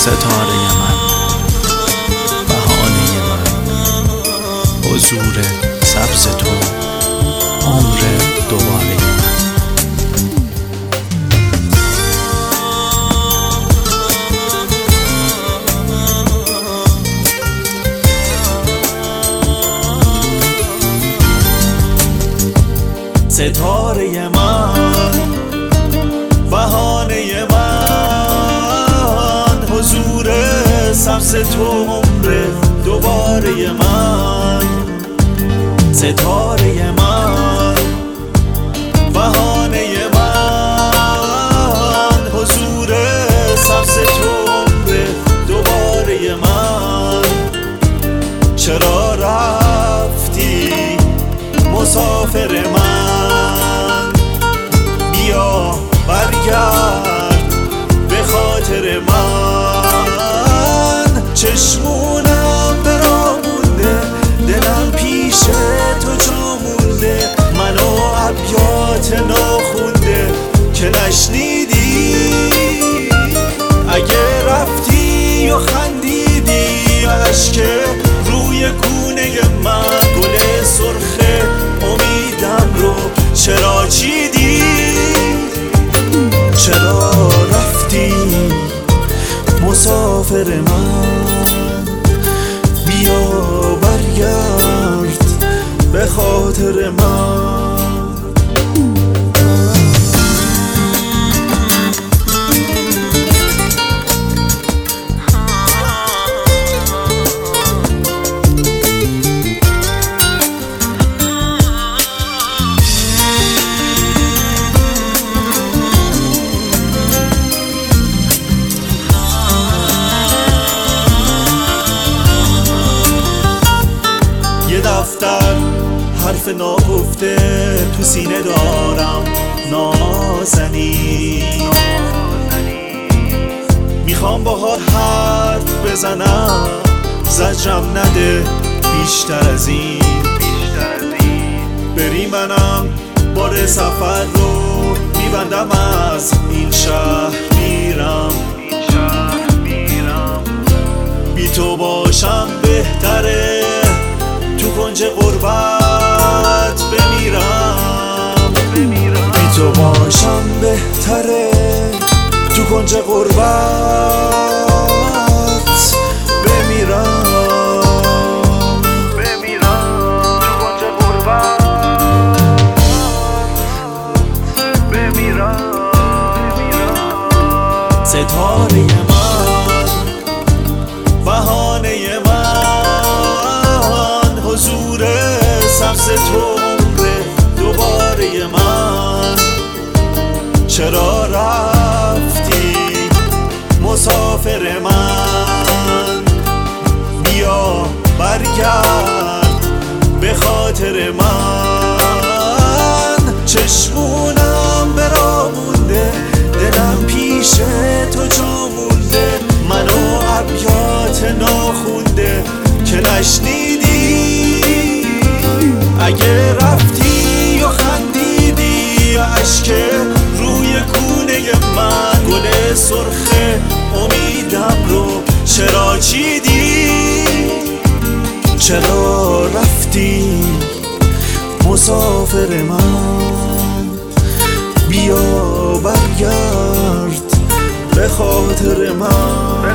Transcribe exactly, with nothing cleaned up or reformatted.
ستاره من، بهانه من، حضور سبز تو، عمر دوباره من. ستاره من، بهانه من، حضور سبز تو، عمر دوباره من. ستاره من، بهانه من، حضور سبز تو، عمر دوباره من. چرا رفتی مسافر من؟ بیا برگرد به خاطر من. چشمونم برامونده، دلم پیش تو جا مونده، منو ابیات ناخونده که نشنیدی. اگه رفتی و خندیدی، اشک روی گونه من، گل سرخ امیدم رو چرا چیدی؟ چرا رفتی مسافر من؟ بیا برگرد به خاطر من. دفتر حرف ناگفته تو سینه دارم نازنی، میخوام باهات حرف بزنم، زجرم نده بیشتر از این. بری منم بار سفر رو میبندم، از این شهر میرم. بی تو باشم بهتره، تو کنج غربت بمیرم. بی تو باشم بهتره، تو کنج غربت بمیرم. ستاره من، بهانه من، حضور سبز تو، عمر دوباره من. چرا رفتی مسافر من؟ بیا برگرد به خاطر من. چشمونم برامونده، دلم پیش تو جا مونده، منو ابیات ناخونده که نشنیدی. اگه رفتی و خندیدی، اشک روی گونه من، گل سرخ امیدم رو چرا چیدی؟ چرا رفتی مسافر من؟ بیا برگرد به خاطر من.